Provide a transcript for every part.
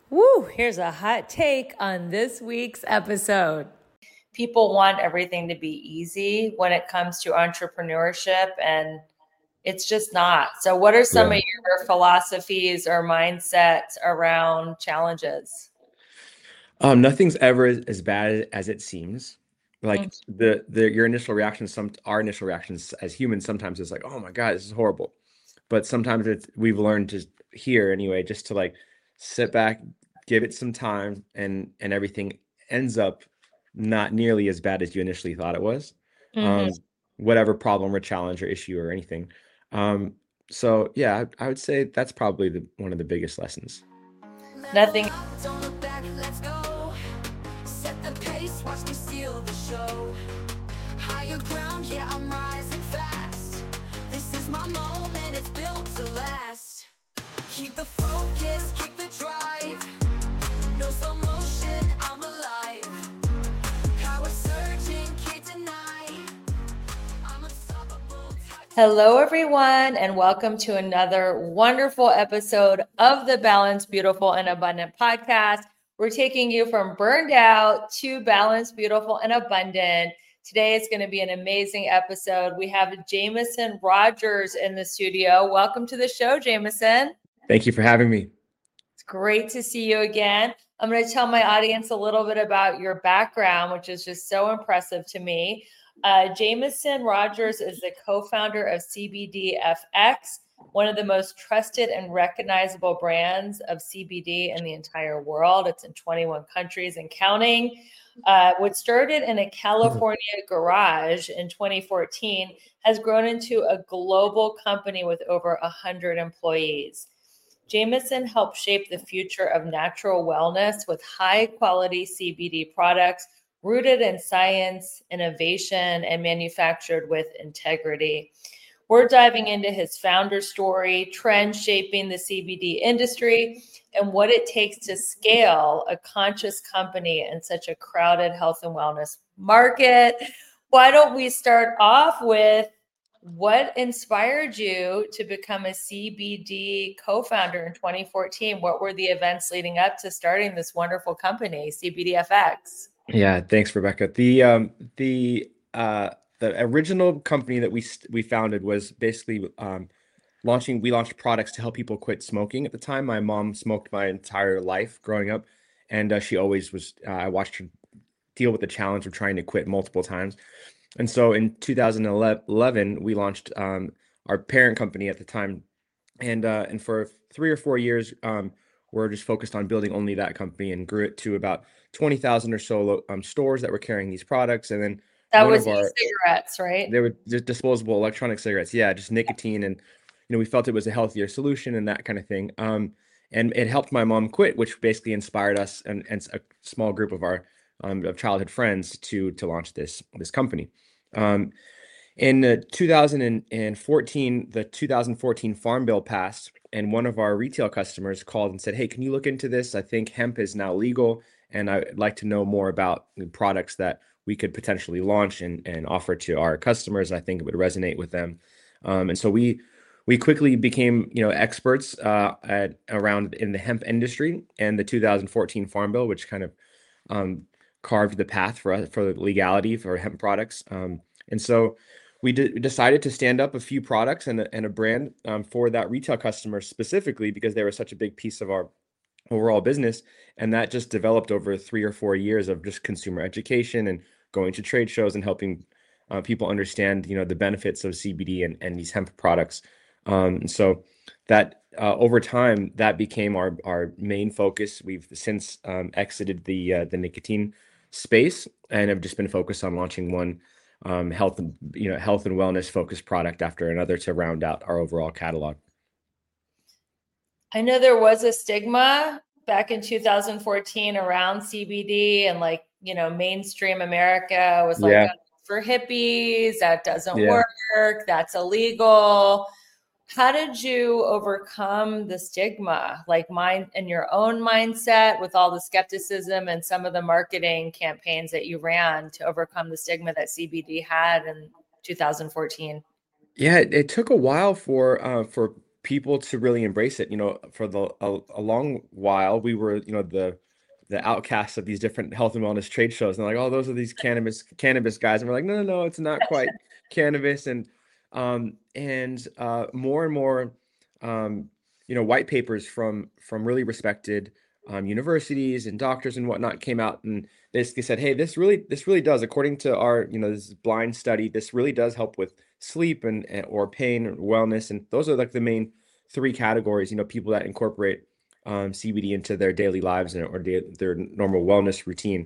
Woo, here's a hot take on this week's episode. People want everything to be easy when it comes to entrepreneurship, and it's just not. So, what are some of your philosophies or mindsets around challenges? Nothing's ever as bad as it seems. Like your initial reaction, our initial reactions as humans sometimes is like, oh my God, this is horrible. But sometimes we've learned to here anyway, just to like sit back, give it some time, and everything ends up not nearly as bad as you initially thought it was. Mm-hmm. Um, whatever problem or challenge or issue or anything. So yeah, I would say that's probably one of the biggest lessons. Nothing. Don't look back, let's go. Set the pace, watch me steal the show. Higher ground, yeah, I'm rising fast. This is my moment, it's built to last. Keep the focus, keep the drive. No slow motion, I'm alive. Power surging, can't deny. I'm unstoppable. Hello, everyone, and welcome to another wonderful episode of the Balanced, Beautiful, and Abundant podcast. We're taking you from burned out to balanced, beautiful, and abundant. Today is going to be an amazing episode. We have Jameson Rogers in the studio. Welcome to the show, Jameson. Thank you for having me. It's great to see you again. I'm going to tell my audience a little bit about your background, which is just so impressive to me. Jameson Rogers is the co-founder of CBDFX, one of the most trusted and recognizable brands of CBD in the entire world. It's in 21 countries and counting. What started in a California garage in 2014 has grown into a global company with over 100 employees. Jameson helped shape the future of natural wellness with high-quality CBD products rooted in science, innovation, and manufactured with integrity. We're diving into his founder story, trends shaping the CBD industry, and what it takes to scale a conscious company in such a crowded health and wellness market. Why don't we start off with what inspired you to become a CBD co-founder in 2014? What were the events leading up to starting this wonderful company, CBDFX? Yeah, thanks, Rebecca. The original company that we founded was basically we launched products to help people quit smoking. At the time, my mom smoked my entire life growing up, and she always was. I watched her deal with the challenge of trying to quit multiple times. And so in 2011, we launched our parent company at the time, and for 3 or 4 years, we're just focused on building only that company and grew it to about 20,000 or so stores that were carrying these products. And then That one was of our e-cigarettes, right? they were just disposable electronic cigarettes. Yeah, just nicotine, and we felt it was a healthier solution and that kind of thing. And it helped my mom quit, which basically inspired us and a small group of our of childhood friends to launch this company. Um, in 2014, the 2014 Farm Bill passed, and one of our retail customers called and said, "Hey, can you look into this? I think hemp is now legal, and I'd like to know more about the products that we could potentially launch and offer to our customers. I think it would resonate with them." And so we quickly became, experts around in the hemp industry and the 2014 Farm Bill, which kind of um, carved the path for us for legality for hemp products. And so we decided to stand up a few products and a brand for that retail customer specifically because they were such a big piece of our overall business. And that just developed over 3 or 4 years of just consumer education and going to trade shows and helping people understand, the benefits of CBD and these hemp products. And so that over time, that became our main focus. We've since exited the nicotine space and have just been focused on launching one health and wellness focused product after another to round out our overall catalog. I know there was a stigma back in 2014 around CBD and mainstream America was like, Yeah, "Oh, for hippies, that doesn't yeah. work, that's illegal." How did you overcome the stigma, like mind in your own mindset with all the skepticism and some of the marketing campaigns that you ran to overcome the stigma that CBD had in 2014? Yeah, it took a while for people to really embrace it. You know, for a long while, we were, you know, the outcasts of these different health and wellness trade shows. And they're like, oh, those are these cannabis guys. And we're like, no, no, no, it's not quite cannabis. And more and more, you know, white papers from really respected universities and doctors and whatnot came out and basically said, hey, this really does, according to our, you know, this blind study, this really does help with sleep and or pain or wellness. And those are like the main three categories, you know, people that incorporate CBD into their daily lives or their normal wellness routine.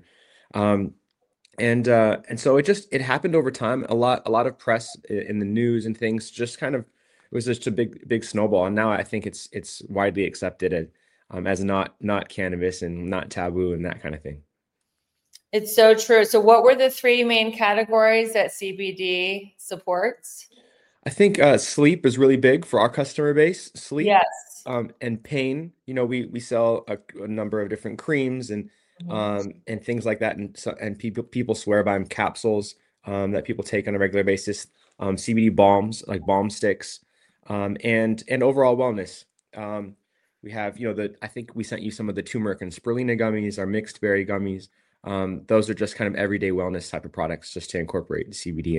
And so it happened over time. A lot of press in the news and things just kind of, it was just a big snowball. And now I think it's widely accepted as not cannabis and not taboo and that kind of thing. It's so true. So what were the three main categories that CBD supports? I think sleep is really big for our customer base. Sleep, Yes. and pain. You know, we sell a number of different creams and things like that, and people swear by them. Capsules that people take on a regular basis. CBD balms like balm sticks, and overall wellness. We have, you know, I think we sent you some of the turmeric and spirulina gummies, our mixed berry gummies. Those are just kind of everyday wellness type of products, just to incorporate CBD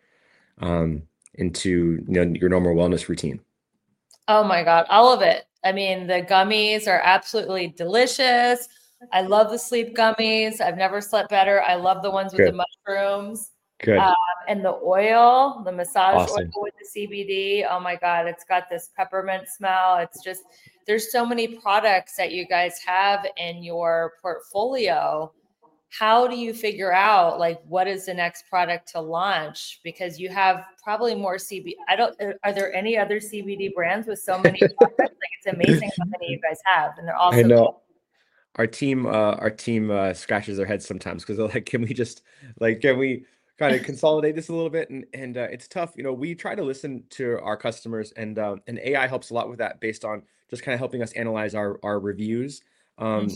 into you know, your normal wellness routine. Oh my God, all of it. I mean, the gummies are absolutely delicious. I love the sleep gummies. I've never slept better. I love the ones with the Good, mushrooms. good, And the oil, the massage oil awesome. with the CBD. Oh my God, it's got this peppermint smell. It's just, there's so many products that you guys have in your portfolio. How do you figure out like what is the next product to launch? Because you have probably more CBD. Are there any other CBD brands with so many products? Like it's amazing how many you guys have, and they're all I so know our team scratches their heads sometimes because they're like, can we kind of consolidate this a little bit? And it's tough. You know, we try to listen to our customers, and AI helps a lot with that, based on just kind of helping us analyze our reviews, cute.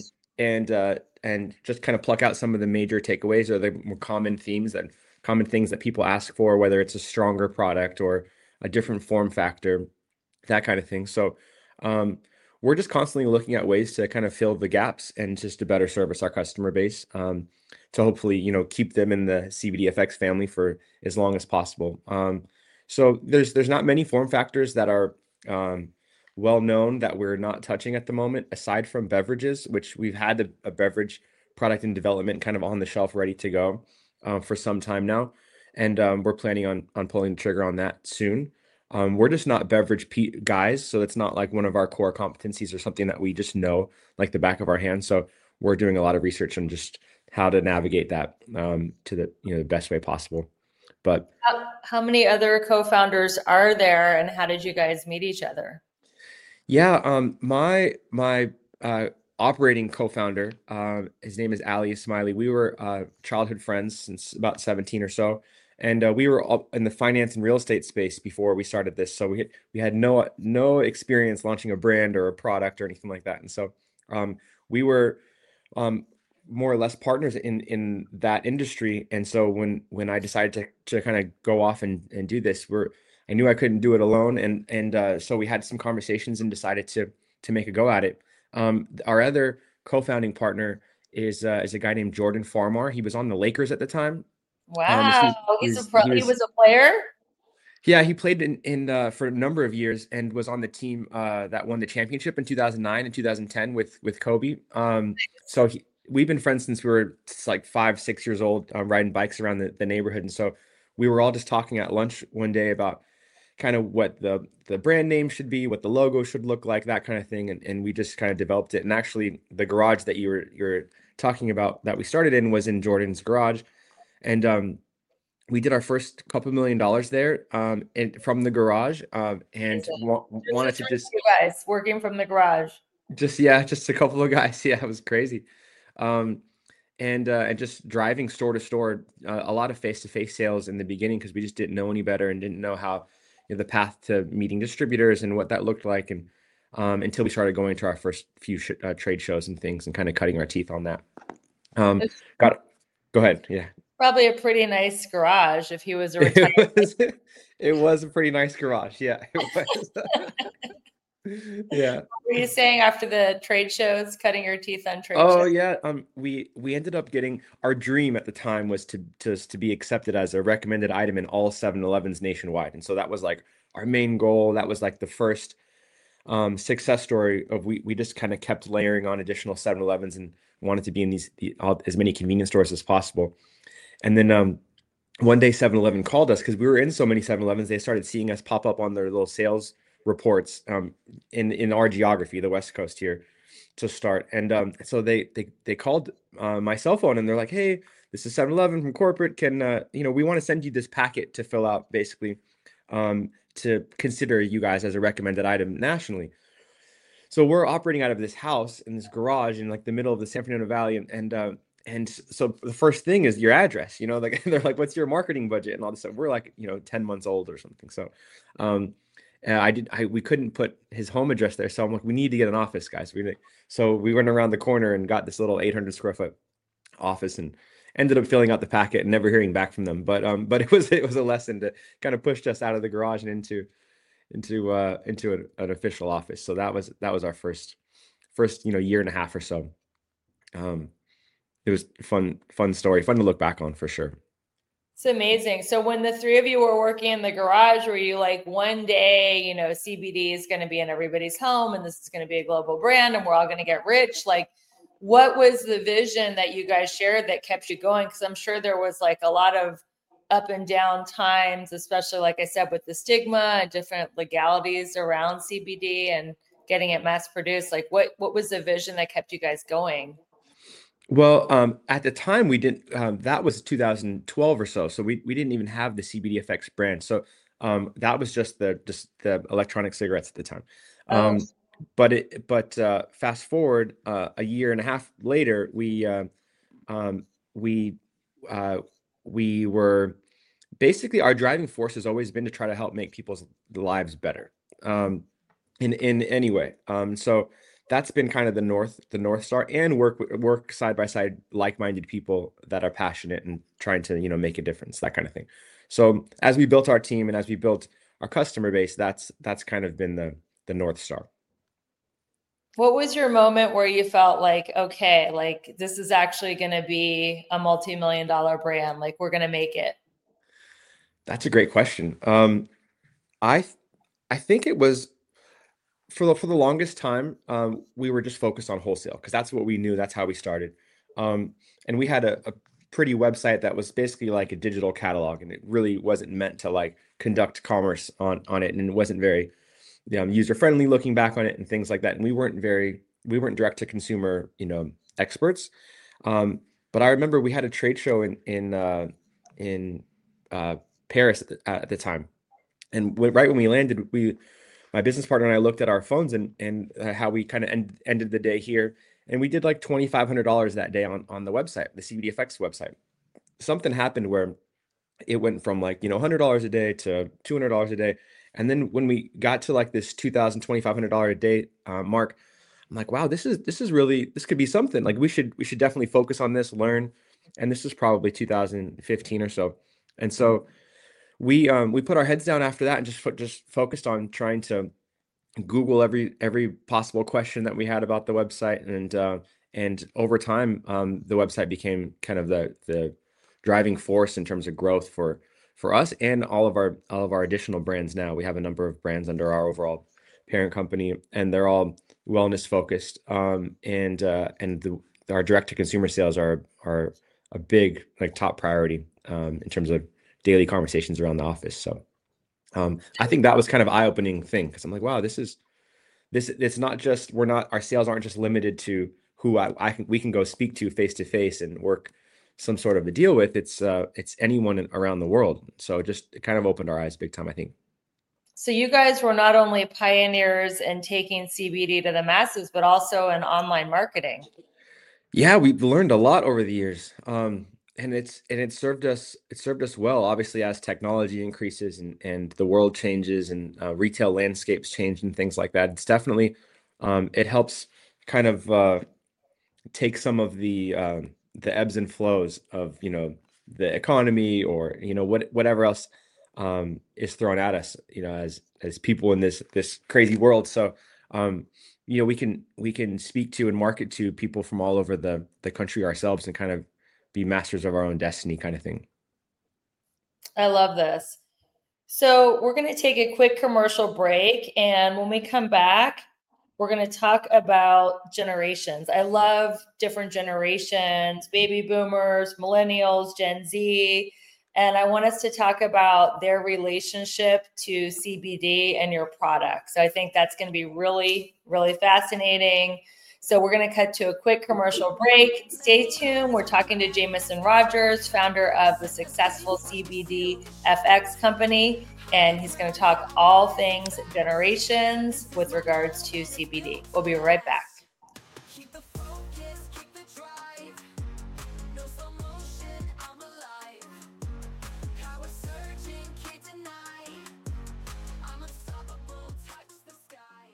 and just kind of pluck out some of the major takeaways or the more common things that people ask for, whether it's a stronger product or a different form factor, that kind of thing. So we're just constantly looking at ways to kind of fill the gaps and just to better service our customer base, to hopefully, you know, keep them in the CBDFX family for as long as possible. So there's not many form factors that are well known that we're not touching at the moment, aside from beverages, which we've had a beverage product in development kind of on the shelf ready to go for some time now. And we're planning on pulling the trigger on that soon. We're just not guys, so it's not like one of our core competencies or something that we just know like the back of our hand. So we're doing a lot of research on just how to navigate that to the, you know, the best way possible. But How many other co-founders are there, and how did you guys meet each other? yeah, my operating co-founder, his name is Ali Smiley. We were childhood friends since about 17 or so, and we were all in the finance and real estate space before we started this. So we had no experience launching a brand or a product or anything like that, and so we were um, more or less partners in that industry. And so when I decided to kind of go off and do this, I knew I couldn't do it alone, and so we had some conversations and decided to make a go at it. Our other co-founding partner is a guy named Jordan Farmar. He was on the Lakers at the time. Wow, He was he was a player. yeah, he played in for a number of years and was on the team that won the championship in 2009 and 2010 with Kobe. So we've been friends since we were like 5, 6 years old, riding bikes around the neighborhood. And so we were all just talking at lunch one day about kind of what the brand name should be, what the logo should look like, that kind of thing. And we just kind of developed it. And actually, the garage that you're talking about that we started in was in Jordan's garage. And we did our first couple $1 million there, and from the garage, and wanted to You guys working from the garage. just a couple of guys. Yeah, it was crazy. Um, and just driving store to store, a lot of face-to-face sales in the beginning because we just didn't know any better and didn't know how, you know, the path to meeting distributors and what that looked like, and until we started going to our first few trade shows and things and kind of cutting our teeth on that. Got Go ahead. Yeah. Probably a pretty nice garage if he was a retired. It was a pretty nice garage. Yeah, it was. Yeah. What were you saying after the trade shows, cutting your teeth on trade Oh shows? yeah. We ended up getting our dream at the time was to be accepted as a recommended item in all 7-Elevens nationwide. And so that was like our main goal. That was like the first success story of we just kind of kept layering on additional 7-Elevens and wanted to be in as many convenience stores as possible. And then one day 7-Eleven called us because we were in so many 7-Elevens. They started seeing us pop up on their little sales reports in our geography, the West Coast here, to start. And so they called my cell phone and they're like, "Hey, this is 7-Eleven from corporate. Can we want to send you this packet to fill out, basically, to consider you guys as a recommended item nationally." So we're operating out of this house in this garage in like the middle of the San Fernando Valley, and so the first thing is your address. Like they're like, "What's your marketing budget?" and all this stuff. We're like 10 months old or something. So, um, we couldn't put his home address there, so I'm like, "We need to get an office, guys." So we went around the corner and got this little 800 square foot office and ended up filling out the packet and never hearing back from them. But it was a lesson to kind of pushed us out of the garage and into an official office. So that was our first year and a half or so. Um, it was fun story, fun to look back on for sure. It's amazing. So when the three of you were working in the garage, were you like, one day, CBD is going to be in everybody's home and this is going to be a global brand and we're all going to get rich? Like, what was the vision that you guys shared that kept you going? Because I'm sure there was like a lot of up and down times, especially like I said, with the stigma and different legalities around CBD and getting it mass produced. Like, what was the vision that kept you guys going? Well, at the time we didn't. That was 2012 or so. So we didn't even have the CBD FX brand. So that was just the electronic cigarettes at the time. Oh, Um, but fast forward a year and a half later, um, we uh, we were basically our driving force has always been to try to help make people's lives better. In any way. So that's been kind of the North Star, and work side by side, like-minded people that are passionate and trying to, make a difference, that kind of thing. So as we built our team and as we built our customer base, that's kind of been the North Star. what was your moment where you felt like, okay, like this is actually going to be a multi-million dollar brand, like we're going to make it? That's a great question. I I think it was for the longest time, we were just focused on wholesale because that's what we knew. That's how we started. And we had a pretty website that was basically like a digital catalog, and it really wasn't meant to like conduct commerce on it, and it wasn't very user friendly looking back on it and things like that. And we weren't direct to consumer, experts. Um, but I remember we had a trade show in uh, Paris at the time, and right when we landed, my business partner and I looked at our phones and how we kind of ended the day here, and we did like $2,500 that day on the website, the CBDFX website. Something happened where it went from like $100 a day to $200 a day, and then when we got to like this $2,000 $2,500 a day mark, I'm like, wow, this could be something. Like we should definitely focus on this, learn, and this is probably 2015 or so, and so we put our heads down after that and just focused on trying to Google every possible question that we had about the website, and over time, the website became kind of the driving force in terms of growth for us and all of our additional brands. Now we have a number of brands under our overall parent company, and they're all wellness focused. Our direct to consumer sales are a big, like, top priority in terms of daily conversations around the office. So I think that was kind of eye-opening thing because I'm like, wow, it's not just our sales aren't just limited to who we can go speak to face and work some sort of a deal with. It's anyone around the world. So it kind of opened our eyes big time, I think. So you guys were not only pioneers in taking CBD to the masses, but also in online marketing. Yeah, we've learned a lot over the years. And it served us well, obviously, as technology increases and the world changes and retail landscapes change and things like that. It's definitely it helps kind of take some of the ebbs and flows of the economy, or whatever else is thrown at us, as people in this crazy world. So we can speak to and market to people from all over the country ourselves and kind of be masters of our own destiny kind of thing. I love this. So we're going to take a quick commercial break. And when we come back, we're going to talk about generations. I love different generations, baby boomers, millennials, Gen Z. And I want us to talk about their relationship to CBD and your product. So I think that's going to be really, really fascinating. So we're going to cut to a quick commercial break. Stay tuned. We're talking to Jamison Rogers, founder of the successful CBD FX company, and he's going to talk all things generations with regards to CBD. We'll be right back. Keep the focus, keep the drive. No slow motion, I'm alive. Power surging, can't deny. I'm unstoppable, touch the sky.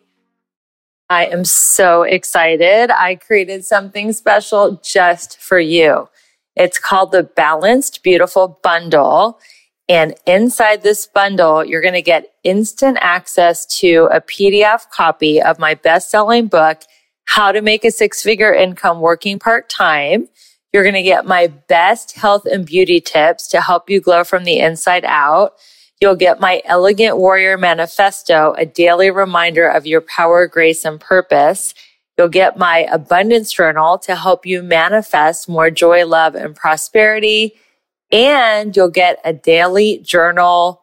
I am so excited. I created something special just for you. It's called the Balanced Beautiful Bundle. And inside this bundle, you're going to get instant access to a PDF copy of my best-selling book, How to Make a Six-Figure Income Working Part-Time. You're going to get my best health and beauty tips to help you glow from the inside out. You'll get my Elegant Warrior Manifesto, a daily reminder of your power, grace, and purpose. You'll get my Abundance Journal to help you manifest more joy, love, and prosperity. And you'll get a daily journal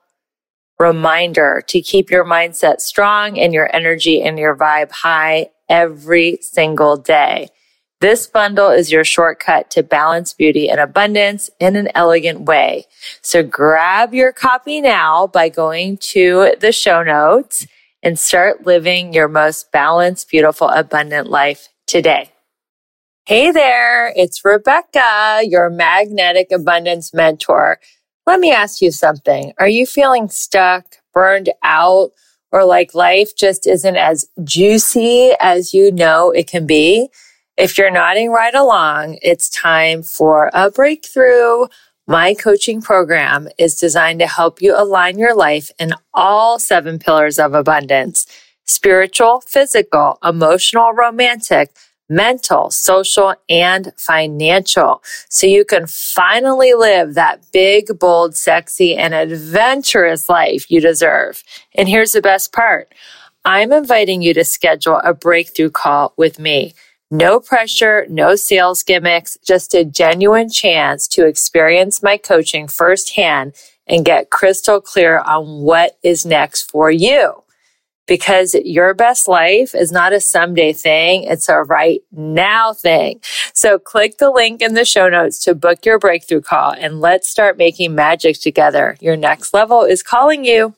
reminder to keep your mindset strong and your energy and your vibe high every single day. This bundle is your shortcut to balance, beauty, and abundance in an elegant way. So grab your copy now by going to the show notes and start living your most balanced, beautiful, abundant life today. Hey there, it's Rebecca, your magnetic abundance mentor. Let me ask you something. Are you feeling stuck, burned out, or like life just isn't as juicy as you know it can be? If you're nodding right along, it's time for a breakthrough. My coaching program is designed to help you align your life in all 7 pillars of abundance: spiritual, physical, emotional, romantic, mental, social, and financial, so you can finally live that big, bold, sexy, and adventurous life you deserve. And here's the best part. I'm inviting you to schedule a breakthrough call with me. No pressure, no sales gimmicks, just a genuine chance to experience my coaching firsthand and get crystal clear on what is next for you. Because your best life is not a someday thing, it's a right now thing. So click the link in the show notes to book your breakthrough call and let's start making magic together. Your next level is calling you.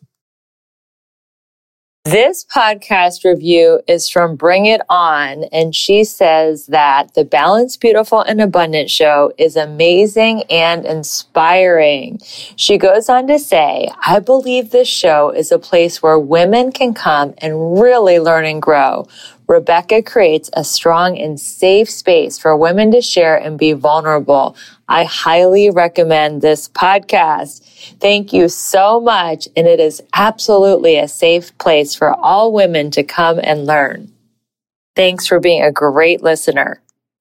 This podcast review is from Bring It On, and she says that the Balanced, Beautiful, and Abundant show is amazing and inspiring. She goes on to say, I believe this show is a place where women can come and really learn and grow. Rebecca creates a strong and safe space for women to share and be vulnerable. I highly recommend this podcast. Thank you so much. And it is absolutely a safe place for all women to come and learn. Thanks for being a great listener.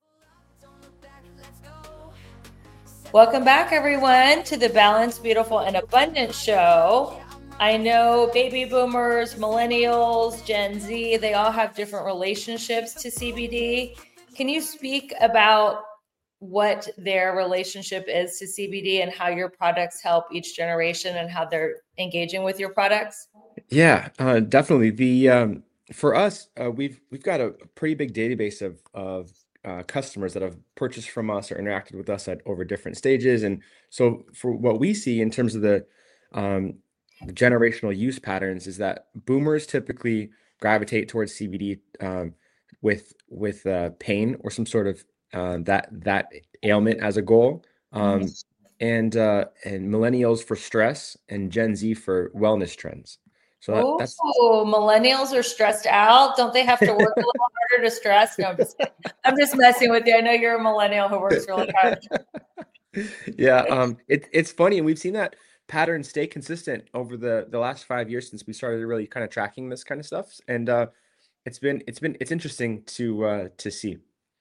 Welcome back, everyone, to the Balanced, Beautiful, and Abundant show. I know baby boomers, millennials, Gen Z, they all have different relationships to CBD. Can you speak about what their relationship is to CBD and how your products help each generation and how they're engaging with your products? Yeah, definitely. The For us, we've got a pretty big database of customers that have purchased from us or interacted with us at over different stages. And so for what we see in terms of the generational use patterns is that boomers typically gravitate towards CBD with pain or some sort of that ailment as a goal, and millennials for stress, and Gen Z for wellness trends. So that's Millennials are stressed out. Don't they have to work a little harder to stress? No, I'm just messing with you. I know you're a millennial who works really hard. Yeah, it's funny, and we've seen that pattern stay consistent over the last 5 years since we started really kind of tracking this kind of stuff. And it's interesting to see.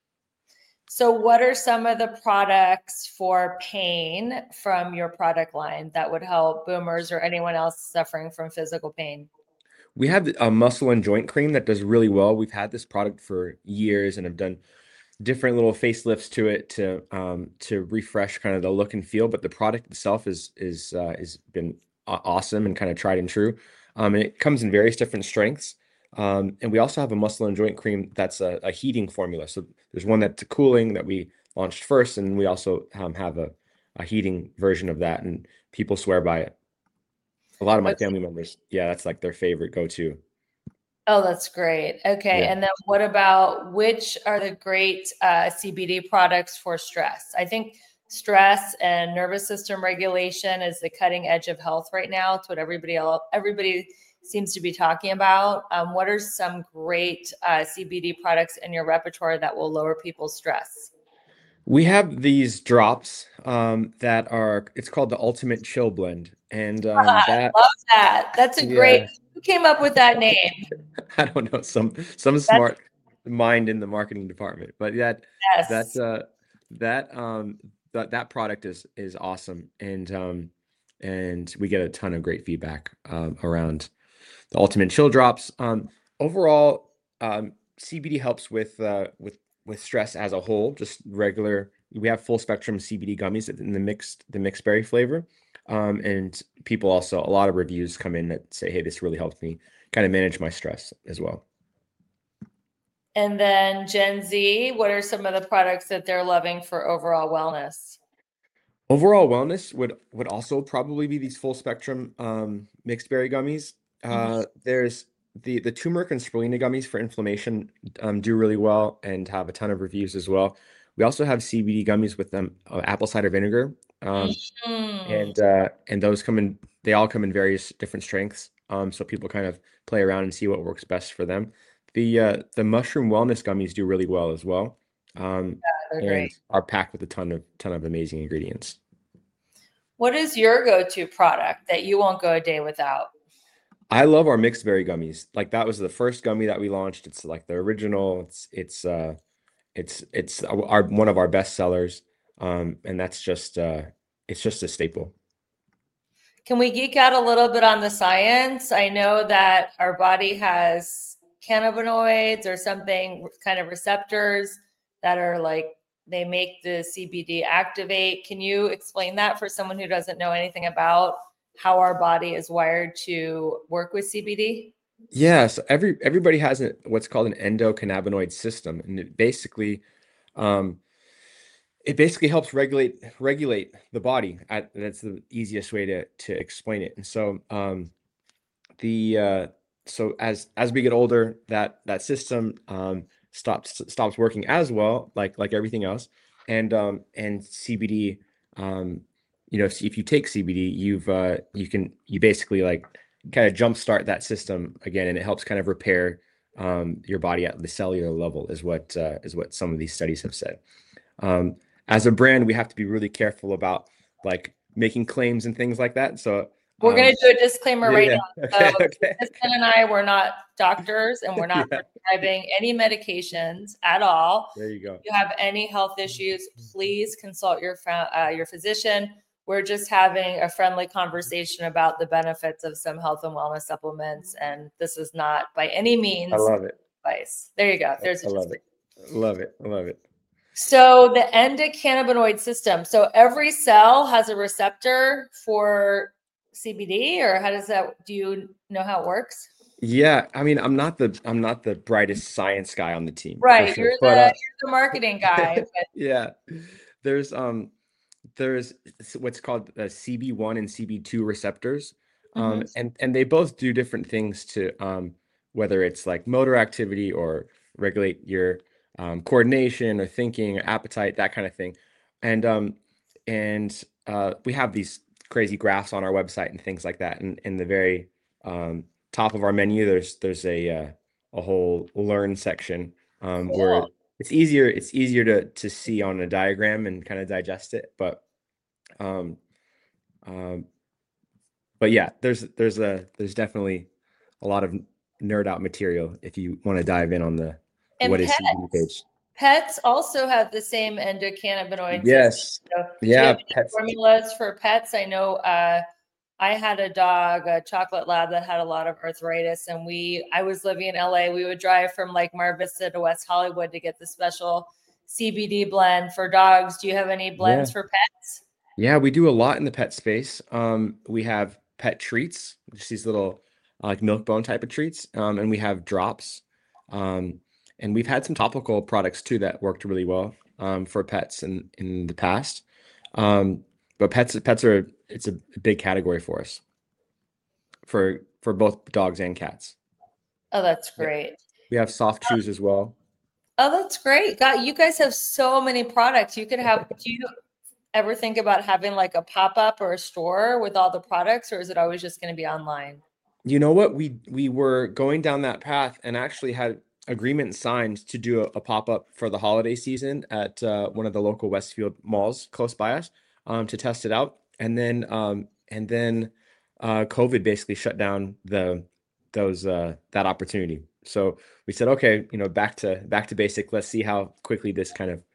So what are some of the products for pain from your product line that would help boomers or anyone else suffering from physical pain? We have a muscle and joint cream that does really well. We've had this product for years and have done different little facelifts to it to refresh kind of the look and feel. But the product itself is been awesome and kind of tried and true. And it comes in various different strengths. And we also have a muscle and joint cream that's a heating formula. So there's one that's cooling that we launched first, and we also have a heating version of that, and people swear by it. A lot of my Okay. family members, yeah, that's like their favorite go-to. Oh, that's great. Okay. Yeah. And then what about which are the great CBD products for stress? I think stress and nervous system regulation is the cutting edge of health right now. It's what everybody seems to be talking about. What are some great CBD products in your repertoire that will lower people's stress? We have these drops that are, it's called the Ultimate Chill Blend. And that, Love that. That's a great. yeah, Who came up with that name? I don't know, some That's smart mind in the marketing department, but that yes. that that product is awesome, and we get a ton of great feedback around the Ultimate Chill Drops. Overall, CBD helps with stress as a whole. Just regular, we have full spectrum CBD gummies in the mixed berry flavor, and people also a lot of reviews come in that say, "Hey, this really helped me kind of manage my stress as well." And then Gen Z, what are some of the products that they're loving for overall wellness? Overall wellness would also probably be these full spectrum mixed berry gummies. Mhm. There's the turmeric and spirulina gummies for inflammation do really well and have a ton of reviews as well. We also have CBD gummies with them, apple cider vinegar, Mhm. and those they all come in various different strengths. So people kind of play around and see what works best for them. The mushroom wellness gummies do really well as well, They're great. and are packed with a ton of amazing ingredients. What is your go-to product that you won't go a day without? I love our mixed berry gummies. Like that was the first gummy that we launched. It's like the original. It's our one of our best sellers. And that's just it's just a staple. Can we geek out a little bit on the science? I know that our body has cannabinoids or something kind of receptors that are like they make the CBD activate. Can you explain that for someone who doesn't know anything about how our body is wired to work with CBD? Yeah, so everybody has what's called an endocannabinoid system, and um, it basically helps regulate the body. That's the easiest way to explain it. And so the so as we get older, that system stops working as well, like everything else, and CBD. If you take CBD, you basically like kind of jumpstart that system again, and it helps kind of repair your body at the cellular level, is what some of these studies have said. As a brand, we have to be really careful about like making claims and things like that. So We're going um, to do a disclaimer right yeah. now. Okay. So, Okay. Kristen and I, we're not doctors and we're not Yeah. prescribing any medications at all. There you go. If you have any health issues, please consult your physician. We're just having a friendly conversation about the benefits of some health and wellness supplements, and this is not by any I means love it. advice. There you go. There's a I love disclaimer. it. Love it. I love it. So the endocannabinoid system. So every cell has a receptor for CBD, or how does that? Do you know how it works? Yeah, I mean, I'm not the brightest science guy on the team for Right, sure, you're but the marketing guy. But yeah, there's there's what's called CB1 and CB2 receptors, mhm. and they both do different things to whether it's like motor activity or regulate your coordination or thinking or appetite, that kind of thing, and we have these crazy graphs on our website and things like that, and in the very top of our menu, there's a whole learn section where Cool. it's easier to see on a diagram and kind of digest it, um, um, but yeah, there's definitely a lot of nerd out material if you want to dive in on the And what is CBD page. pets also have the same endocannabinoids as Yes. so do you Yeah. have any Pets. formulas for pets? I know I had a dog, a chocolate lab that had a lot of arthritis, and I was living in LA. We would drive from like Mar Vista to West Hollywood to get the special CBD blend for dogs. Do you have any Yeah. blends for pets? Yeah, we do a lot in the pet space. We have pet treats, just these little like milk bone type of treats, and we have drops. Um, and we've had some topical products too that worked really well for pets in the past. Um, but pets are it's a big category for us for both dogs and cats. Oh, that's Yeah. great. We have soft chews as well. Oh, that's great. God, you guys have so many products. You could have, do you ever think about having like a pop-up or a store with all the products, or is it always just going to be online? You know what? We were going down that path and actually had agreement signed to do a pop-up for the holiday season at one of the local Westfield malls close by us to test it out. And then COVID basically shut down that opportunity. So we said, okay, back to basic. Let's see how quickly this kind of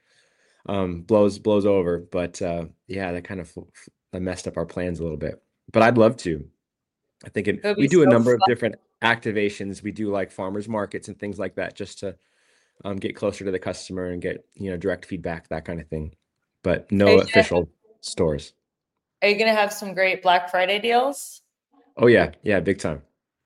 blows over. But yeah, that kind of messed up our plans a little bit. But I'd love to. I think It would we be do a so number of fun. different activations. We do like farmers markets and things like that just to get closer to the customer and get, direct feedback, that kind of thing. But Are no you official stores. are you gonna have some great Black Friday deals? Oh yeah, yeah, big time.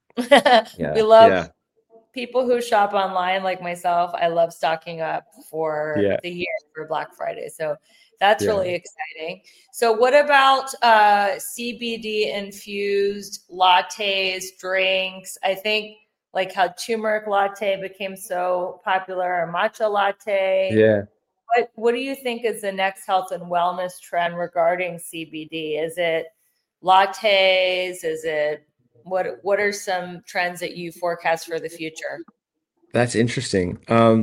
We Yeah, love yeah, people who shop online like myself. I love stocking up for yeah, the year for Black Friday. So that's yeah. really exciting. So what about CBD infused lattes, drinks? I think like how turmeric latte became so popular, or matcha latte. Yeah. What do you think is the next health and wellness trend regarding CBD? Is it lattes? Is it what are some trends that you forecast for the future? That's interesting.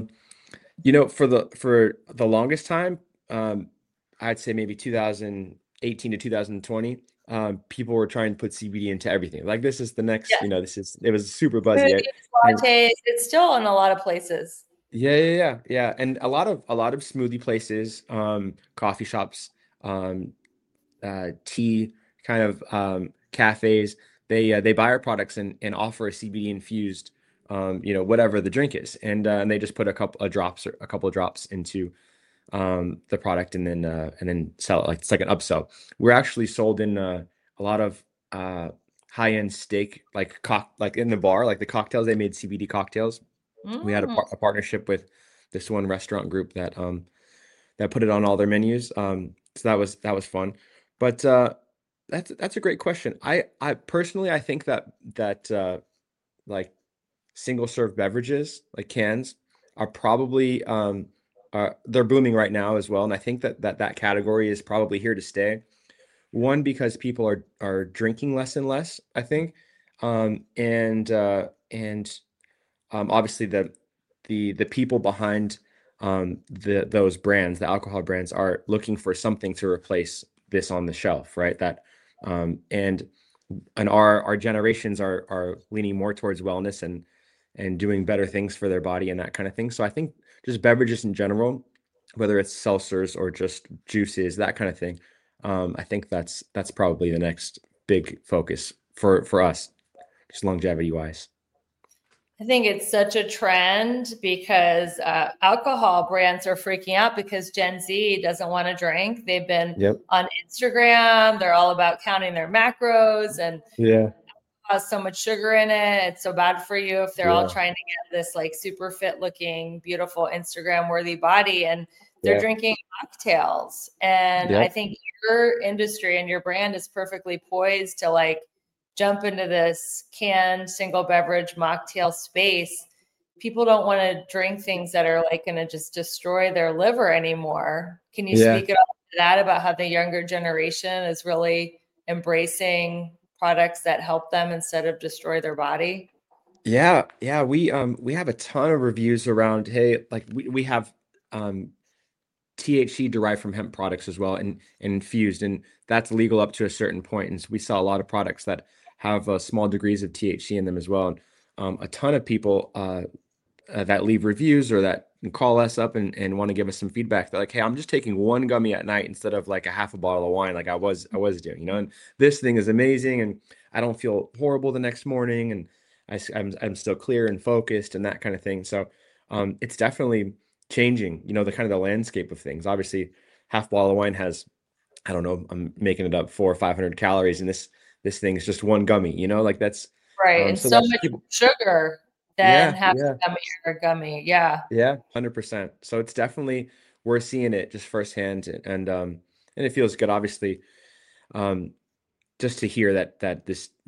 For the longest time, um, I'd say maybe 2018 to 2020, people were trying to put CBD into everything. Like this is the next, Yeah. it was super buzzy. Smoothies, And lattes, it's still in a lot of places. yeah. And a lot of smoothie places, coffee shops, um, tea kind of cafes, they buy our products and offer a CBD infused, whatever the drink is, and they just put a couple of drops into the product and then sell it like it's like an upsell. We're actually sold in a lot of high-end steak like in the bar, like the cocktails they made CBD cocktails. We had a, Mm. par- a partnership with this one restaurant group that put it on all their menus. So that was fun. But that's a great question. I personally I think that like single serve beverages like cans are probably they're booming right now as well, and I think that category is probably here to stay. One, because people are drinking less and less, I think, and obviously the people behind those brands, the alcohol brands, are looking for something to replace this on the shelf, right? That and our generations are leaning more towards wellness and doing better things for their body and that kind of thing. So I think just beverages in general, whether it's seltzers or just juices, that kind of thing, I think that's probably the next big focus for us, just longevity wise. I think it's such a trend because alcohol brands are freaking out because Gen Z doesn't want to drink. They've been Yep. on Instagram. They're all about counting their macros and Yeah. has so much sugar in it. It's so bad for you if they're all Yeah. trying to get this like super fit looking, beautiful Instagram worthy body and they're Yeah. drinking mocktails. And I Yep. think your industry and your brand is perfectly poised to like jump into this canned single beverage mocktail space. People don't want to drink things that are like going to just destroy their liver anymore. Can you Yeah. speak at all to that about how the younger generation is really embracing products that help them instead of destroy their body? Yeah. We have a ton of reviews around, hey, like we have um THC derived from hemp products as well and infused, and that's legal up to a certain point. And so we saw a lot of products that have small degrees of THC in them as well. a ton of people that leave reviews or that call us up and want to give us some feedback. They're like, hey, I'm just taking one gummy at night instead of like a half a bottle of wine like I was doing, you know, and this thing is amazing and I don't feel horrible the next morning and I'm still clear and focused and that kind of thing. So it's definitely changing, you know, the kind of the landscape of things. Obviously, half bottle of wine has, I don't know, I'm making it up 400 or 500 calories, and this thing is just one gummy, you know, like that's right. And so so that's much people, sugar than half a gummy or a gummy. Yeah. yeah, 100%. So it's definitely we're seeing it just firsthand, and it feels good, obviously, um, just to hear that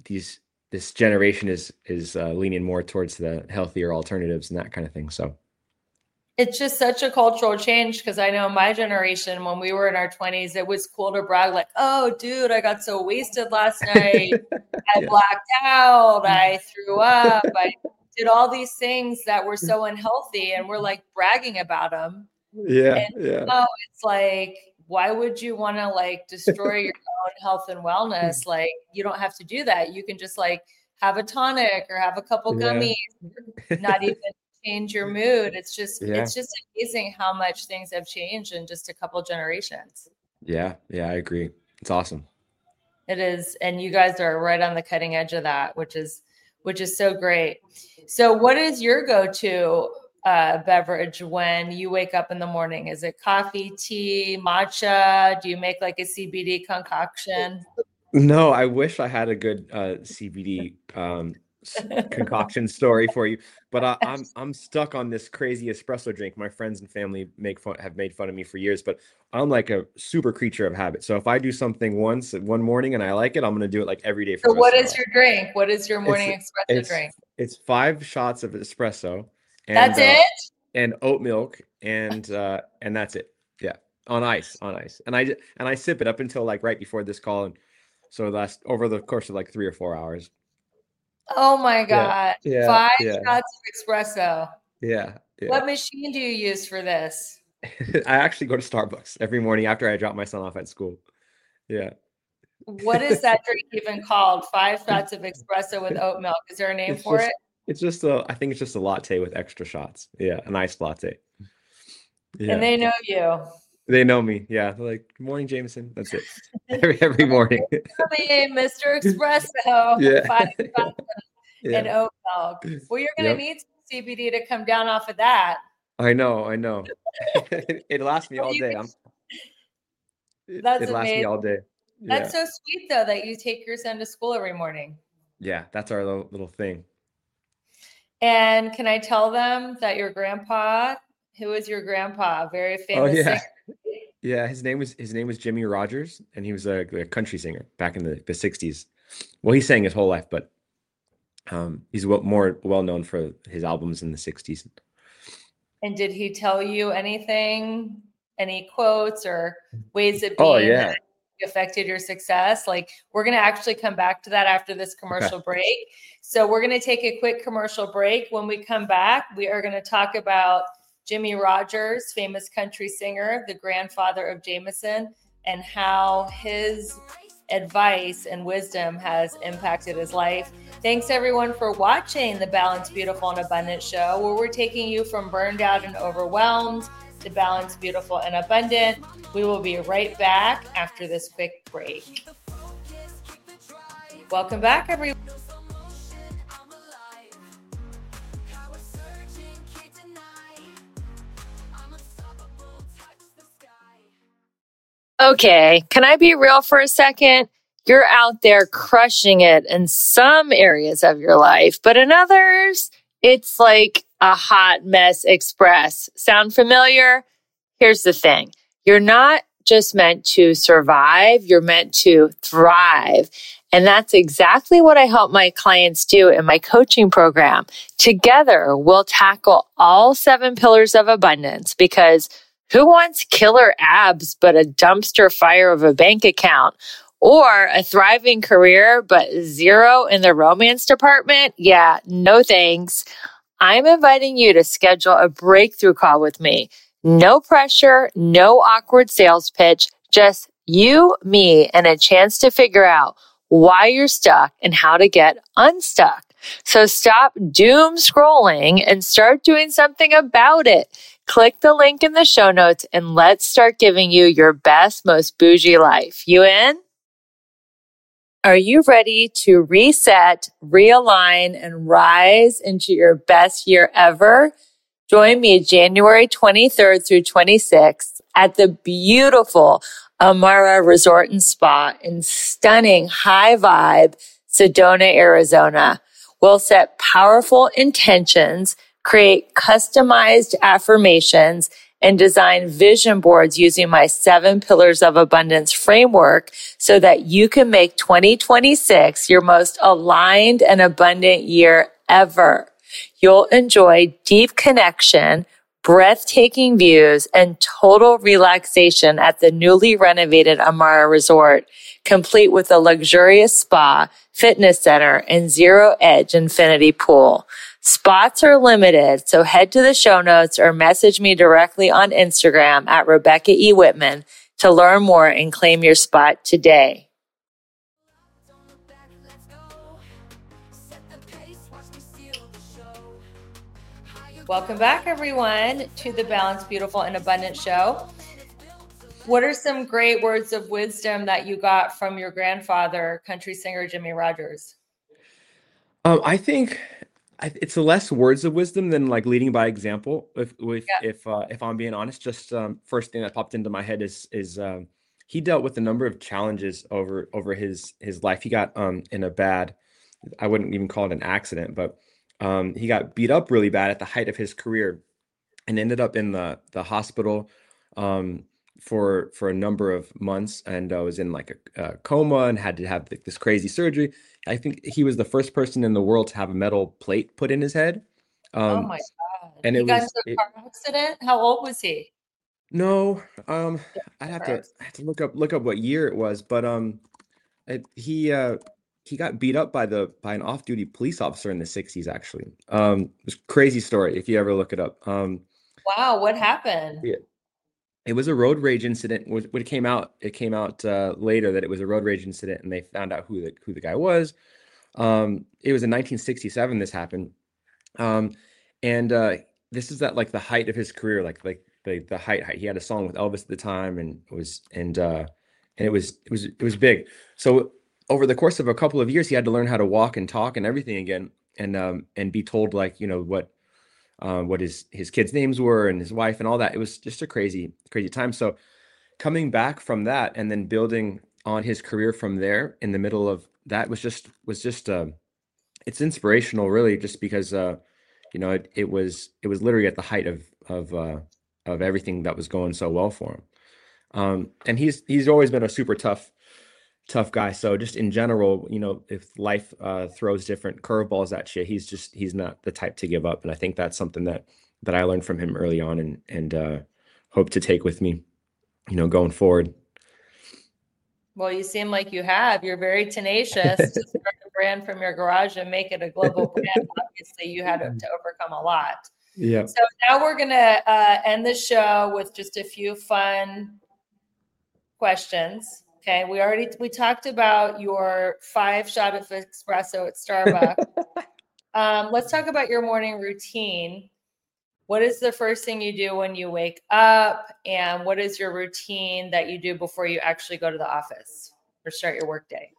this generation is leaning more towards the healthier alternatives and that kind of thing. So it's just such a cultural change because I know my generation, when we were in our 20s, it was cool to brag like, oh, dude, I got so wasted last night. I blacked out. I threw up. I did all these things that were so unhealthy, and we're like bragging about them. Yeah. And now it's like, why would you want to like destroy your own health and wellness? Like, you don't have to do that. You can just like have a tonic or have a couple gummies, not even change your mood. It's just amazing how much things have changed in just a couple generations. Yeah, I agree. It's awesome. It is, and you guys are right on the cutting edge of that, which is so great. So what is your go-to beverage when you wake up in the morning? Is it coffee, tea, matcha? Do you make like a CBD concoction? No, I wish I had a good CBD concoction story for you, but I'm stuck on this crazy espresso drink. My friends and family have made fun of me for years, but I'm like a super creature of habit. So if I do something one morning and I like it, I'm going to do it like every day. So what is your drink? What is your morning espresso drink? It's 5 shots of espresso. And, that's it? And oat milk and that's it. Yeah. On ice. And I sip it up until like right before this call. And so it lasts over the course of like 3 or 4 hours. Oh my God. Yeah. 5 shots of espresso. Yeah. What machine do you use for this? I actually go to Starbucks every morning after I drop my son off at school. Yeah. What is that drink even called? 5 shots of espresso with oat milk. Is there a name for it? It's just I think it's just a latte with extra shots. Yeah. A nice latte. Yeah. And they know you. They know me. Yeah. They're like, good morning, Jameson. That's it. Every morning. Mr. Espresso. Yeah. 5 shots and oat milk. Well, you're going to need some CBD to come down off of that. I know. It lasts me all day. It lasts me all day. Yeah. That's so sweet, though, that you take your son to school every morning. Yeah, that's our little thing. And can I tell them that your grandpa, who is your grandpa, very famous singer? Yeah, his name was Jimmie Rodgers, and he was a country singer back in the 60s. Well, he sang his whole life, but he's more well known for his albums in the 60s. And did he tell you anything, any quotes or ways of being that affected your success? Like, we're going to actually come back to that after this commercial break. So we're going to take a quick commercial break. When we come back, we are going to talk about Jimmie Rodgers, famous country singer, the grandfather of Jameson, and how his advice and wisdom has impacted his life. Thanks everyone for watching the Balanced, Beautiful, and Abundant show, where we're taking you from burned out and overwhelmed to balanced, beautiful, and abundant. We will be right back after this quick break. Welcome back, everyone. Okay, can I be real for a second? You're out there crushing it in some areas of your life, but in others, it's like a hot mess express. Sound familiar? Here's the thing. You're not just meant to survive, you're meant to thrive. And that's exactly what I help my clients do in my coaching program. Together, we'll tackle all 7 pillars of abundance, because who wants killer abs but a dumpster fire of a bank account? Or a thriving career but 0 in the romance department? Yeah, no thanks. I'm inviting you to schedule a breakthrough call with me. No pressure, no awkward sales pitch, just you, me, and a chance to figure out why you're stuck and how to get unstuck. So stop doom scrolling and start doing something about it. Click the link in the show notes and let's start giving you your best, most bougie life. You in? Are you ready to reset, realign, and rise into your best year ever? Join me January 23rd through 26th at the beautiful Amara Resort and Spa in stunning high vibe Sedona, Arizona. We'll set powerful intentions, create customized affirmations, and design vision boards using my 7 Pillars of Abundance framework so that you can make 2026 your most aligned and abundant year ever. You'll enjoy deep connection, breathtaking views, and total relaxation at the newly renovated Amara Resort, complete with a luxurious spa, fitness center, and zero-edge infinity pool. Spots are limited, so head to the show notes or message me directly on Instagram at Rebecca E. Whitman to learn more and claim your spot today. Don't look back, let's go. Set the pace, watch me steal the show. Higher Welcome back, everyone, to the Balanced, Beautiful, and Abundant Show. What are some great words of wisdom that you got from your grandfather, country singer Jimmy Rogers? I think it's less words of wisdom than like leading by example. If I'm being honest, just first thing that popped into my head is he dealt with a number of challenges over his life. He got in a bad, I wouldn't even call it an accident, but he got beat up really bad at the height of his career and ended up in the hospital for a number of months, and was in like a coma and had to have this crazy surgery. I think he was the first person in the world to have a metal plate put in his head. Oh Um, my God. and He it got was into a car accident? How old was he? no, I'd have Okay. to look up what year it was, but it, he got beat up by an off-duty police officer in the 60s actually. It was a crazy story if you ever look it up. Wow, what happened? Yeah. It was a road rage incident. When it came out later that it was a road rage incident, and they found out who the guy was. It was in 1967 this happened, um, and this is at like the height of his career, like the height. He had a song with Elvis at the time, and it was big. So over the course of a couple of years, he had to learn how to walk and talk and everything again, and be told like what his kids' names were and his wife and all that. It was just a crazy time. So coming back from that and then building on his career from there in the middle of that was just it's inspirational really, just because it was literally at the height of everything that was going so well for him. And he's always been a super tough guy. So just in general, if life throws different curveballs at you, he's not the type to give up. And I think that's something that I learned from him early on, and hope to take with me, going forward. Well, you seem like you have. You're very tenacious to start a brand from your garage and make it a global brand. Obviously, you had to overcome a lot. Yeah. So now we're going to end the show with just a few fun questions. Okay, we talked about your 5-shot of espresso at Starbucks. Let's talk about your morning routine. What is the first thing you do when you wake up, and what is your routine that you do before you actually go to the office or start your workday?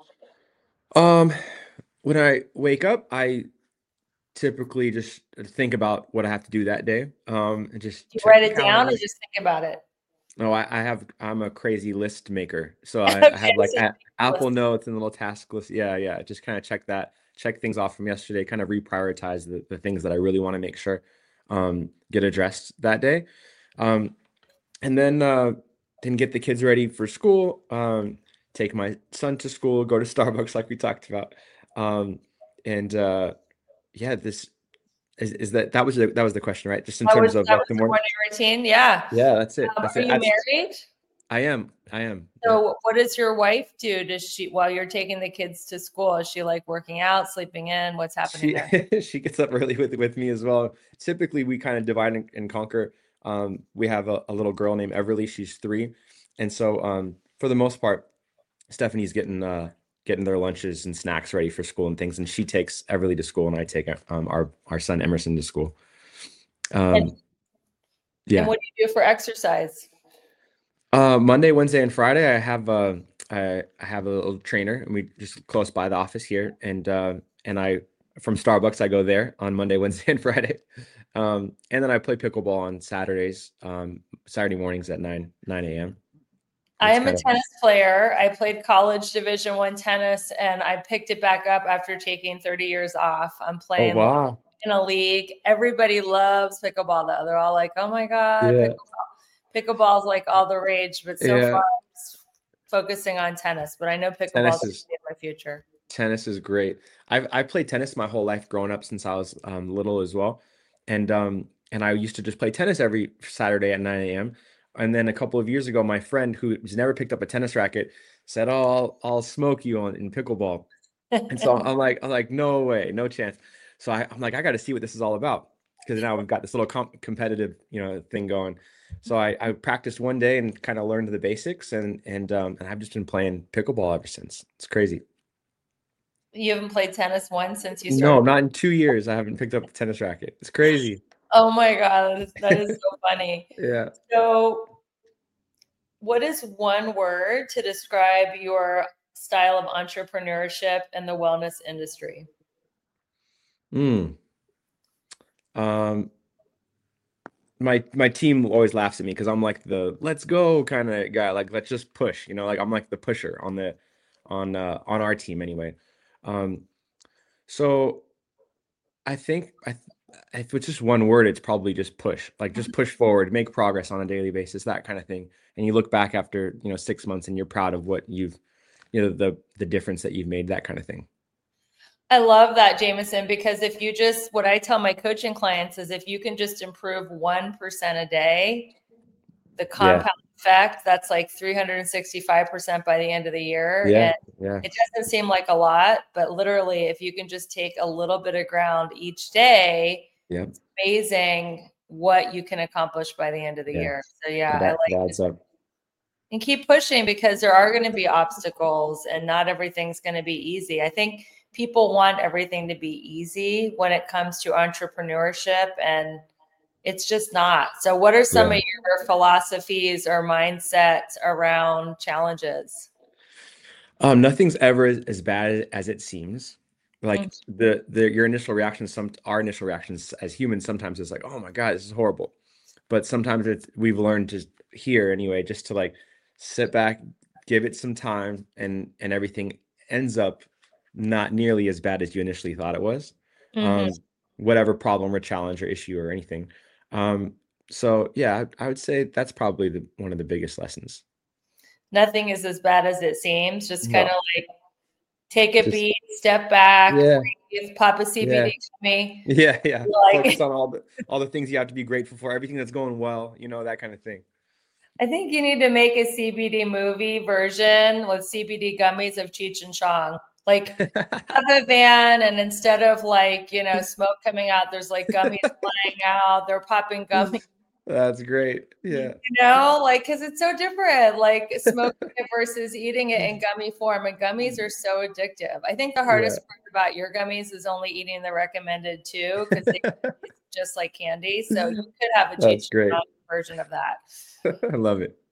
When I wake up, I typically just think about what I have to do that day. And just You check write the it down calendar. or just think about it? No, I'm a crazy list maker. So I Okay, have like so Apple Notes and a little task list. Yeah. Just kind of check things off from yesterday, kind of reprioritize the things that I really want to make sure get addressed that day. Um, and then get the kids ready for school, take my son to school, go to Starbucks like we talked about. And yeah, this that was the question, right? Just in terms of that like was the the morning. morning routine. Yeah. Yeah, that's it. That's Are it. you married? I am. Yep. So what does your wife do? While you're taking the kids to school, is she like working out, sleeping in? What's happening She there? she gets up early with me as well. Typically, we kind of divide and conquer. We have a little girl named Everly. She's 3, and so for the most part, Stephanie's getting getting their lunches and snacks ready for school and things. And she takes Everly to school, and I take our son Emerson to school. And Yeah. what do you do for exercise? Monday, Wednesday, and Friday, I have a little trainer, and we just close by the office here, and I from Starbucks I go there on Monday, Wednesday, and Friday, and then I play pickleball on Saturdays, Saturday mornings at 9 a.m. I am a tennis player. I played college Division I tennis, and I picked it back up after taking 30 years off. I'm playing in a league. Everybody loves pickleball though. They're all like, "Oh my God, Yeah. pickleball's like all the rage." But so far, I'm focusing on tennis. But I know pickleball is in my future. Tennis is great. I played tennis my whole life growing up since I was little as well, and I used to just play tennis every Saturday at 9 a.m. And then a couple of years ago, my friend who's never picked up a tennis racket said, "Oh, I'll smoke you in pickleball." And so I'm like, no way, no chance. So I'm like, I got to see what this is all about, because now we've got this little competitive, thing going. So I practiced one day and kind of learned the basics, and I've just been playing pickleball ever since. It's crazy. You haven't played tennis once since you started? No, not in 2 years. I haven't picked up a tennis racket. It's crazy. Oh my God, that is so funny. Yeah. So what is one word to describe your style of entrepreneurship in the wellness industry? My team always laughs at me because I'm like the let's go kind of guy. Like, let's just push, like I'm like the pusher on our team anyway. So I think if it's just one word, it's probably just push. Like, just push forward, make progress on a daily basis, that kind of thing. And you look back after 6 months and you're proud of what you've the difference that you've made, that kind of thing. I love that, Jameson, because what I tell my coaching clients is if you can just improve 1% a day, the compound effect, that's like 365% by the end of the year. Yeah. It doesn't seem like a lot, but literally if you can just take a little bit of ground each day, it's amazing what you can accomplish by the end of the year. So I like it. And keep pushing, because there are going to be obstacles and not everything's going to be easy. I think people want everything to be easy when it comes to entrepreneurship, and it's just not. So what are some of your philosophies or mindsets around challenges? Nothing's ever as bad as it seems. Like your initial reactions, our initial reactions as humans, sometimes it's like, oh my God, this is horrible. But sometimes we've learned to here anyway, just to like sit back, give it some time, and everything ends up not nearly as bad as you initially thought it was. Whatever problem or challenge or issue or anything. So yeah, I would say that's probably one of the biggest lessons. Nothing is as bad as it seems. Just kind of like take a beat, step back, pop a CBD gummy. Yeah. Focus on all the things you have to be grateful for, everything that's going well, that kind of thing. I think you need to make a CBD movie version with CBD gummies of Cheech and Chong. Like, have a van, and instead of like, smoke coming out, there's like gummies flying out. They're popping gummies. That's great. Yeah. Because it's so different, like smoking it versus eating it in gummy form. And gummies are so addictive. I think the hardest part about your gummies is only eating the recommended 2, because it's just like candy. So you could have a Cheech and Chong version of that. I love it.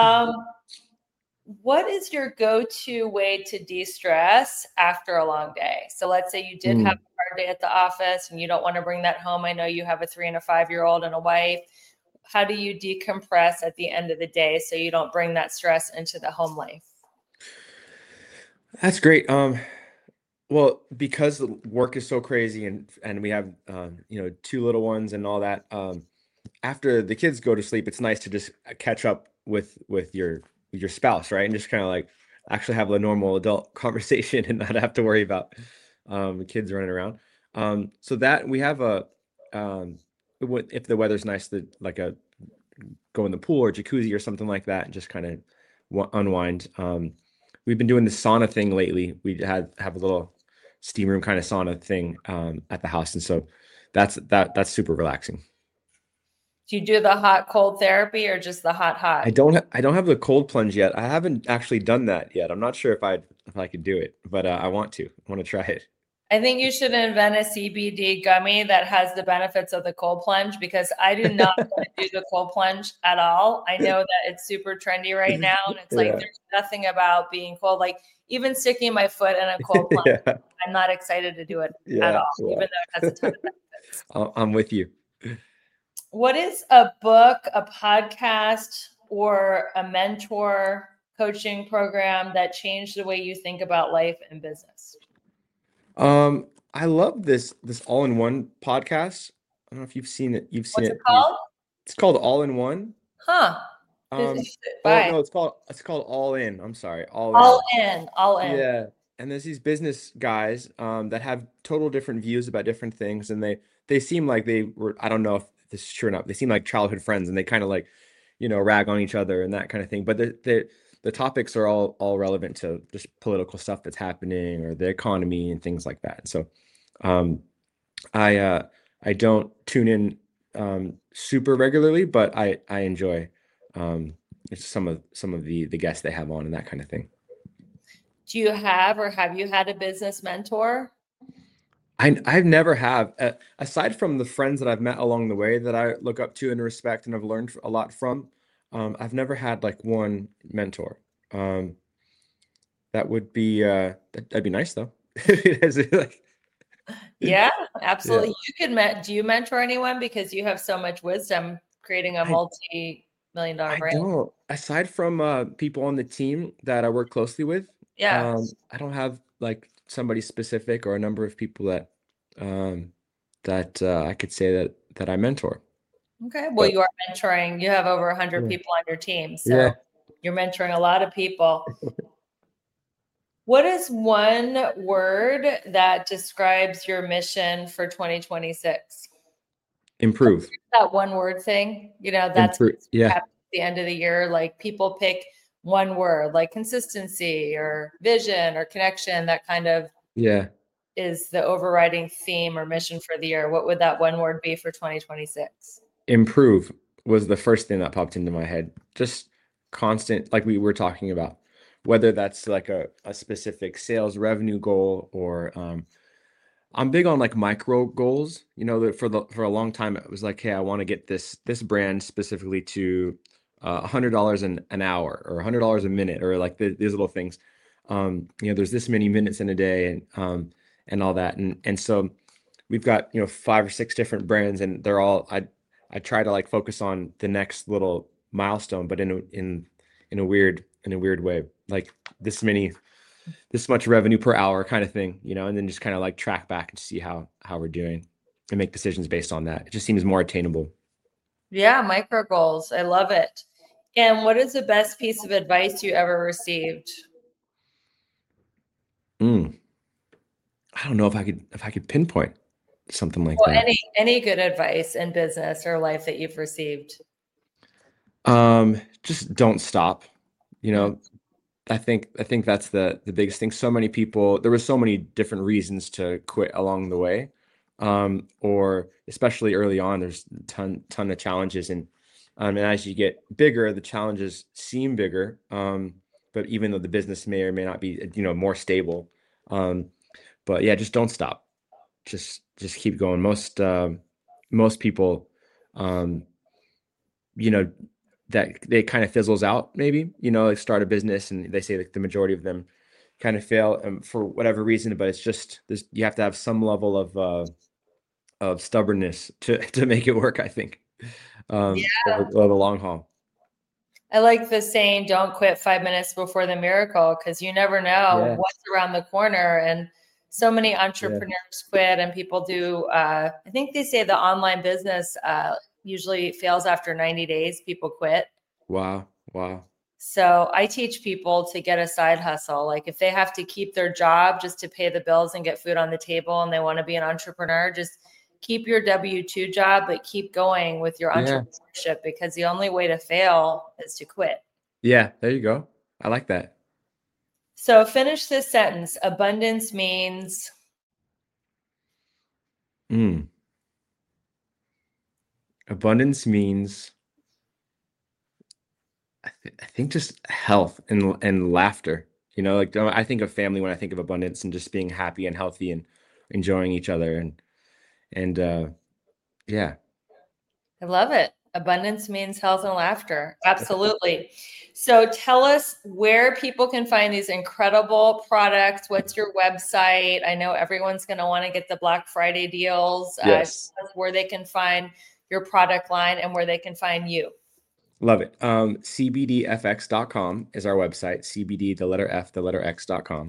What is your go-to way to de-stress after a long day? So let's say you did have a hard day at the office and you don't want to bring that home. I know you have a 3 and a 5-year-old and a wife. How do you decompress at the end of the day so you don't bring that stress into the home life? That's great. Well, because work is so crazy and we have 2 little ones and all that, after the kids go to sleep, it's nice to just catch up with your spouse, right? And just kind of like actually have a normal adult conversation and not have to worry about the kids running around. So that we have if the weather's nice, go in the pool or jacuzzi or something like that and just kind of unwind. We've been doing the sauna thing lately. We have a little steam room kind of sauna thing at the house, and so that's super relaxing. Do you do the hot cold therapy or just the hot? I don't have the cold plunge yet. I haven't actually done that yet. I'm not sure if I'd if I could do it, but I want to try it. I think you should invent a CBD gummy that has the benefits of the cold plunge, because I do not want to do the cold plunge at all. I know that it's super trendy right now, and it's like Yeah. there's nothing about being cold. Like even sticking my foot in a cold plunge, Yeah. I'm not excited to do it at Yeah. all, even though it has a ton of benefits. I'm with you. What is a book, a podcast, or a mentor coaching program that changed the way you think about life and business? I love this all-in-one podcast. I don't know if you've seen it. You've seen What's it it. called? It's called All in One. Huh. Oh Bye. no, it's called All In. I'm sorry, All In. All in. Yeah. And there's these business guys that have total different views about different things, and they seem like they were, I don't know if this is true or not, they seem like childhood friends, and they kind of like, rag on each other and that kind of thing. But the topics are all relevant to just political stuff that's happening or the economy and things like that. So um I don't tune in super regularly, but I enjoy um some of the guests they have on and that kind of thing. Do you have or have you had a business mentor? I've never have aside from the friends that I've met along the way that I look up to and respect and I've learned a lot from. I've never had like one mentor. Um, that would be that'd be nice though. Like, Yeah, yeah. absolutely. You could do you mentor anyone, because you have so much wisdom creating a I multi-million dollar I brand? don't. Aside from people on the team that I work closely with, Yeah. I don't have like somebody specific or a number of people um, that I could say that I mentor. Okay. Well, But you are mentoring. You have over 100 yeah, people on your team, so yeah. you're mentoring a lot of people. What is one word that describes your mission for 2026? Improve, That one word thing, that's improve. Yeah, at the end of the year. Like people pick one word, like consistency or vision or connection. That kind of yeah. is the overriding theme or mission for the year. What would that one word be for 2026? Improve was the first thing that popped into my head. Just constant, like we were talking about, whether that's like a specific sales revenue goal or I'm big on like micro goals. For a long time it was like, hey, I want to get this brand specifically to $100 an hour or $100 a minute or like these little things. There's this many minutes in a day and all that. And so we've got, 5 or 6 different brands and they're all I try to like focus on the next little milestone, but in a weird way, like this much revenue per hour kind of thing, and then just kind of like track back and see how we're doing and make decisions based on that. It just seems more attainable. Yeah, micro goals. I love it. And what is the best piece of advice you ever received? Mm. I don't know if I could pinpoint something like Well, that. any good advice in business or life that you've received? Just don't stop. You Mm. know, I think that's the biggest thing. So many people, there were so many different reasons to quit along the way. Or especially early on, there's a ton of challenges and as you get bigger, the challenges seem bigger. But even though the business may or may not be, more stable. Um, but yeah, just don't stop. Just keep going. Most people, um, you know, that they kind of fizzles out maybe, like start a business and they say like the majority of them kind of fail for whatever reason, but it's just this, you have to have some level of stubbornness to make it work, I think, Yeah. over the long haul. I like the saying, don't quit 5 minutes before the miracle, because you never know Yeah. what's around the corner. And so many Yeah. entrepreneurs quit, and people do. I think they say the online business usually fails after 90 days. People quit. Wow. So I teach people to get a side hustle. Like if they have to keep their job just to pay the bills and get food on the table and they want to be an entrepreneur, just keep your W-2 job, but keep going with your Yeah. entrepreneurship, because the only way to fail is to quit. Yeah. There you go. I like that. So finish this sentence. Abundance means. Mm. Abundance means I think just health and laughter Like I think of family when I think of abundance and just being happy and healthy and enjoying each other and yeah. I love it. Abundance means health and laughter. Absolutely. So tell us where people can find these incredible products. What's your website? I know everyone's going to want to get the Black Friday deals. Yes. Where they can find your product line and where they can find you. Love it. CBDFX.com is our website. CBD, the letter F, the letter X.com.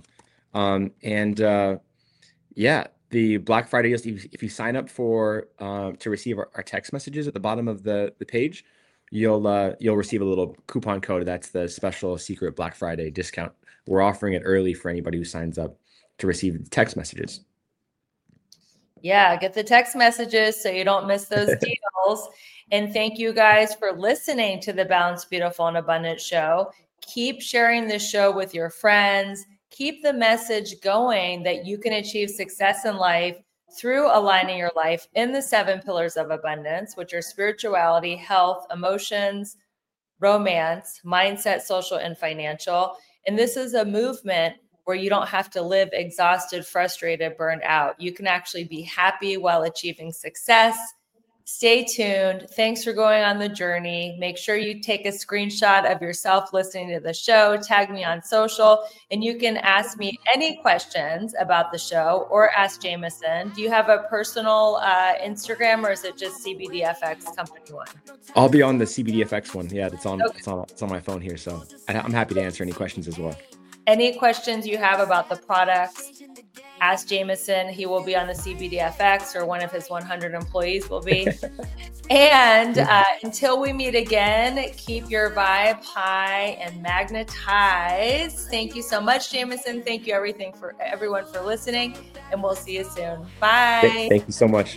Yeah, the Black Friday deals, if you sign up for to receive our text messages at the bottom of the page, you'll receive a little coupon code. That's the special secret Black Friday discount. We're offering it early for anybody who signs up to receive text messages. Yeah, get the text messages so you don't miss those deals. And thank you guys for listening to the Balanced, Beautiful, and Abundant show. Keep sharing this show with your friends. Keep the message going that you can achieve success in life through aligning your life in the 7 pillars of abundance, which are spirituality, health, emotions, romance, mindset, social, and financial. And this is a movement where you don't have to live exhausted, frustrated, burned out. You can actually be happy while achieving success. Stay tuned. Thanks for going on the journey. Make sure you take a screenshot of yourself listening to the show, tag me on social, and you can ask me any questions about the show or ask Jameson. Do you have a personal Instagram, or is it just CBDFX Company one? I'll be on the CBDFX one. Yeah, it's on my phone here. So I'm happy to answer any questions as well. Any questions you have about the products, ask Jameson. He will be on the CBDFX, or one of his 100 employees will be. And until we meet again, keep your vibe high and magnetize. Thank you so much, Jameson. Thank you everyone for listening, and we'll see you soon. Bye. Thank you so much.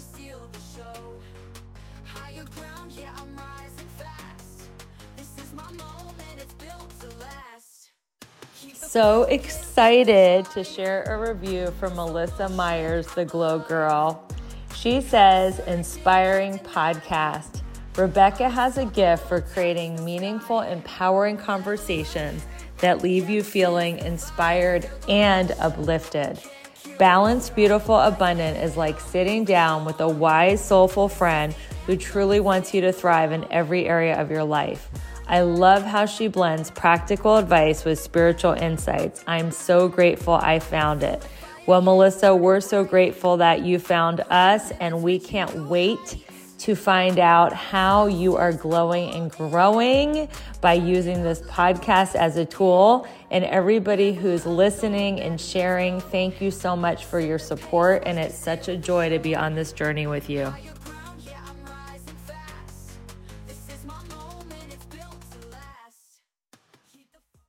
So excited to share a review from Melissa Myers, the Glow Girl. She says, inspiring podcast. Rebecca has a gift for creating meaningful, empowering conversations that leave you feeling inspired and uplifted. Balanced, Beautiful, Abundant is like sitting down with a wise, soulful friend who truly wants you to thrive in every area of your life. I love how she blends practical advice with spiritual insights. I'm so grateful I found it. Well, Melissa, we're so grateful that you found us, and we can't wait to find out how you are glowing and growing by using this podcast as a tool. And everybody who's listening and sharing, thank you so much for your support. And it's such a joy to be on this journey with you.